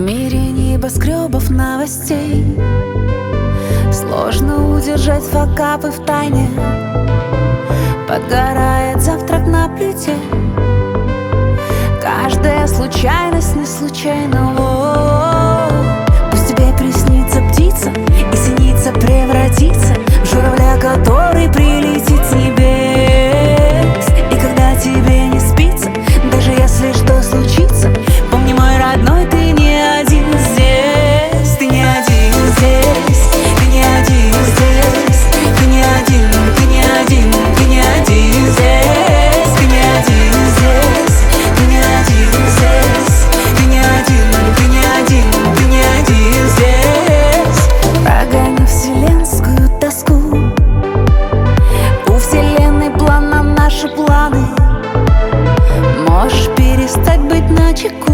мире небоскребов новостей сложно удержать факапы в тайне. Подгорает завтрак на плите, каждая случайность не случайна. Пусть тебе приснится птица и синица превратится в журавля, который прилетит с небес. И когда тебе не спится, даже если что случится, помни, мой родной, ты не один здесь. Ты не один здесь, ты не один здесь, ты не один, ты не один, ты не один здесь, ты не один здесь, ты не один здесь, ты не один, ты не один, ты не один здесь. Прогони вселенскую тоску, у вселенной план на наши планы. Можешь перестать быть начеку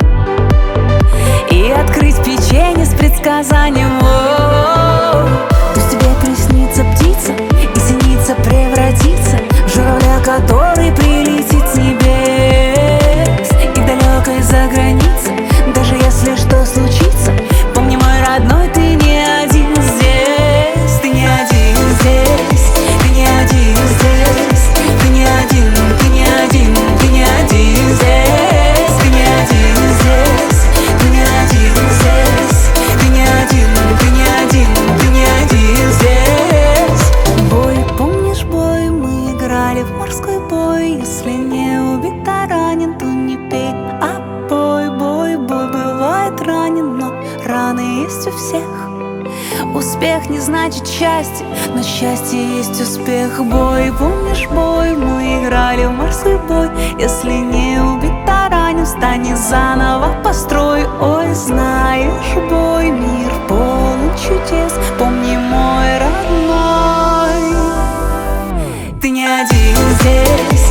и открыть печенье с предсказанием. Пусть тебе приснится птица и синица превратится в журавля, который прилетит с небес. И далекой за границей, даже если что случится, помни, мой родной, ты не один здесь. Ты не один здесь, ты не один здесь, ты не один, ты не один, ты не один здесь, ты не один здесь, ты не один здесь, ты не один, ты не один, ты не один здесь. Бой, помнишь бой, мы играли в морской бой. Если не убит, а ранен, то не пей, а бой, бой, бой. Бывает ранен, но раны есть у всех. Успех не значит счастье, но счастье есть успех. Бой, помнишь бой, мы играли в морской бой. Если не убит, а ранен, встань и заново построй. Ой, знаешь, бой, мир полон чудес, помни, мой родной, ты не один здесь.